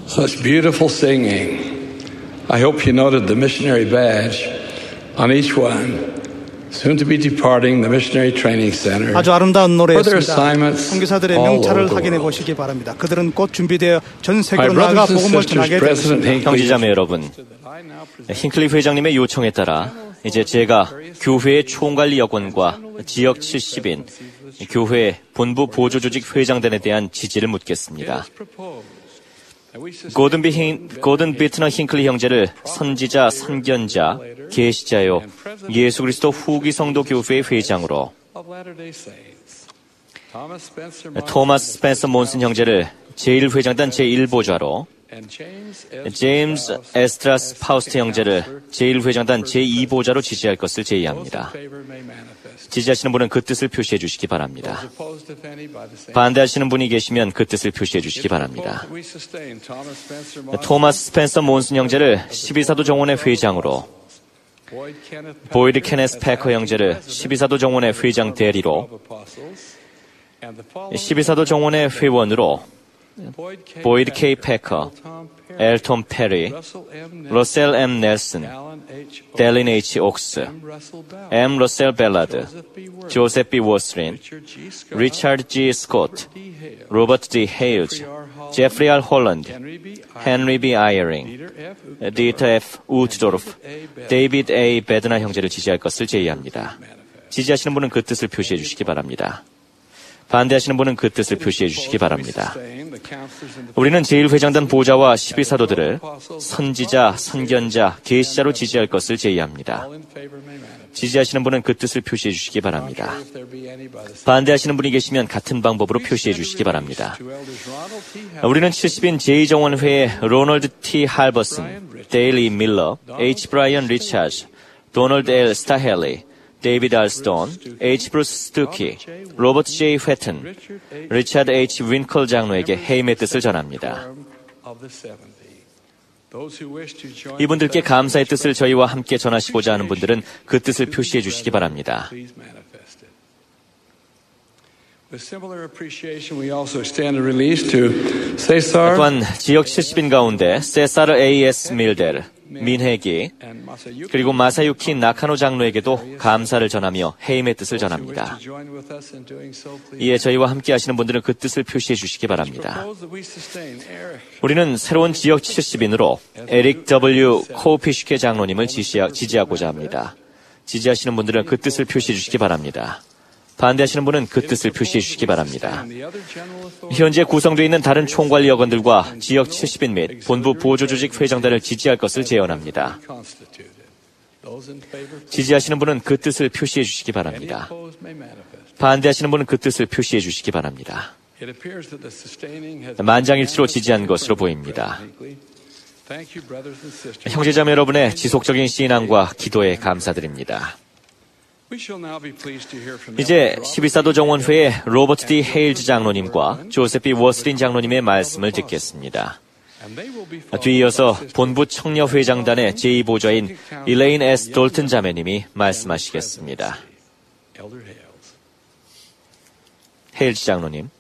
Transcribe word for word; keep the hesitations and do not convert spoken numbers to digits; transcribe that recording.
Such beautiful singing. I hope you noted the missionary badge on each one. Soon to be departing the missionary training center. 아주 아름다운 노래였습니다. 선교사들의 명찰을 확인해 보시기 바랍니다. 그들은 곧 준비되어 전 세계로 나아가 복음을 전하게 되었습니다. 형제자매 여러분, 힌클리 회장님의 요청에 따라 이제 제가 교회의 총관리 여건과 지역 칠십 인 교회 본부 보조조직 회장단에 대한 지지를 묻겠습니다. 고든, 비, 고든 비트너 힌클리 형제를 선지자, 선견자, 계시자요 예수 그리스도 후기 성도 교회의 회장으로, 토마스 스펜서 몬슨 형제를 제일 회장단 제일 보좌로, 제임스 에스트라스 파우스트 형제를 제일 회장단 제이 보좌로 지지할 것을 제의합니다. 지지하시는 분은 그 뜻을 표시해 주시기 바랍니다. 반대하시는 분이 계시면 그 뜻을 표시해 주시기 바랍니다. 토마스 스펜서 몬슨 형제를 십이사도 정원의 회장으로, 보이드 케네스 패커 형제를 십이사도 정원의 회장 대리로, 십이사도 정원의 회원으로 보이드 케이 패커, 엘톰 페리, 러셀 엠 넬슨, 델린 H. 옥스, M. 러셀 벨라드, 조셉 B. 워스린, 리차드 G. 스콧, 로버트 D. 헤일즈, 제프리 R. 홀랜드, 헨리 B. 아이어링, 디터 F. 우트도르프, 데이비드 A. 베드나 형제를 지지할 것을 제의합니다. 지지하시는 분은 그 뜻을 표시해 주시기 바랍니다. 반대하시는 분은 그 뜻을 표시해 주시기 바랍니다. 우리는 제일 회장단 보좌와 십이 사도들을 선지자, 선견자, 계시자로 지지할 것을 제의합니다. 지지하시는 분은 그 뜻을 표시해 주시기 바랍니다. 반대하시는 분이 계시면 같은 방법으로 표시해 주시기 바랍니다. 우리는 칠십 인 제이 정원회의 로널드 T. 할버슨, 데일리 밀러, H. 브라이언 리차즈, 도널드 L. 스타헬리, 데이비드 R. 스톤, H. 브루스 스투키, 로버트 J. 회튼, 리차드 H. 윈클 장로에게 해임의 뜻을 전합니다. 이분들께 감사의 뜻을 저희와 함께 전하시고자 하는 분들은 그 뜻을 표시해 주시기 바랍니다. 또한 지역 칠십 인 가운데 세사르 에이 에스 밀데르, 민혜기, 그리고 마사유키 나카노 장로에게도 감사를 전하며 해임의 뜻을 전합니다. 이에 저희와 함께 하시는 분들은 그 뜻을 표시해 주시기 바랍니다. 우리는 새로운 지역 칠십 인으로 에릭 더블유 코피슈케 장로님을 지지하고자 합니다. 지지하시는 분들은 그 뜻을 표시해 주시기 바랍니다. 반대하시는 분은 그 뜻을 표시해 주시기 바랍니다. 현재 구성되어 있는 다른 총관리 여건들과 지역 칠십 인 및 본부 보조조직 회장단을 지지할 것을 제언합니다. 지지하시는 분은 그 뜻을 표시해 주시기 바랍니다. 반대하시는 분은 그 뜻을 표시해 주시기 바랍니다. 만장일치로 지지한 것으로 보입니다. 형제자매 여러분의 지속적인 신앙과 기도에 감사드립니다. 이제 십이 사도 정원회의 로버트 D. 헤일즈 장로님과 조셉 B. 워스린 장로님의 말씀을 듣겠습니다. 뒤이어서 본부 청려회장단의 제이 보좌인 일레인 S. 돌튼 자매님이 말씀하시겠습니다. 헤일즈 장로님.